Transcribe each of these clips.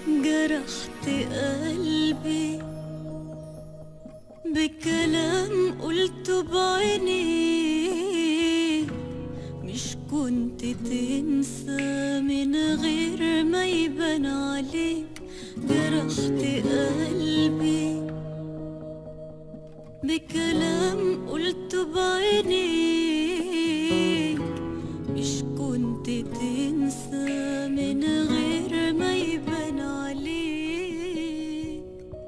جرحت قلبي بكلام قلته بعيني، مش كنت تنسى من غير ما يبان عليك. جرحت قلبي بكلام قلته بعيني، مش كنت تنسى من غير ما يبان عليك.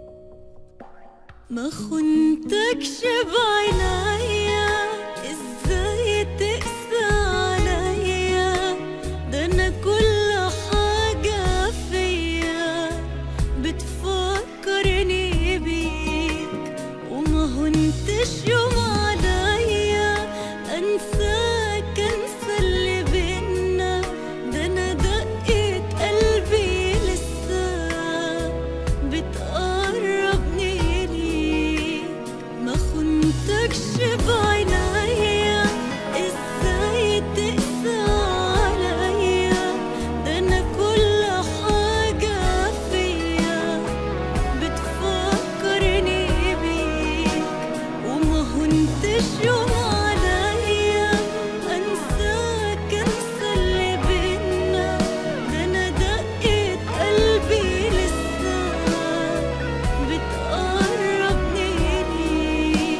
ما خنتكش بعينيا، ازاي تقسى عليا؟ ده انا كل حاجة فيا بتفكرني بيك، وما هنتش يوم عليا انساك، انسى اللي بينا. ده انا دقت قلبي لسه بتقربني ليك. ما خنتكش بعينيا، ازاي تقسى عليا؟ ده انا كل حاجة فيا بتفكرني بيك، وما هنتش يوم عليا انساك، انسى اللي بينا. ده انا دقت قلبي لسه بتقربني ليك.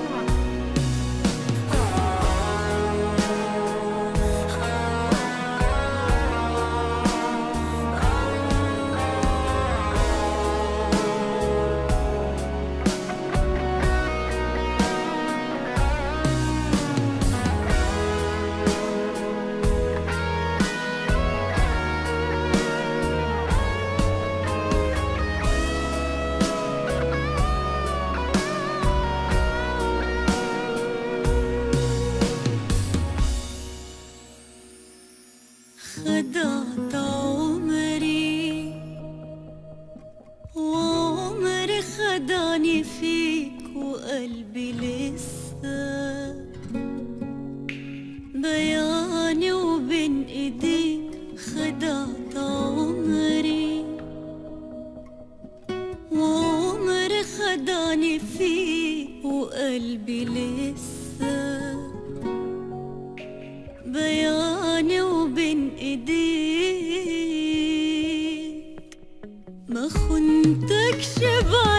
خدعت عمري وعمري خدعني فيك، وقلبي لسه بياني وبين ايديك. خدعت عمري وعمري خدعني فيك، وقلبي لسه بياني وبين ايديك. ما خنتكش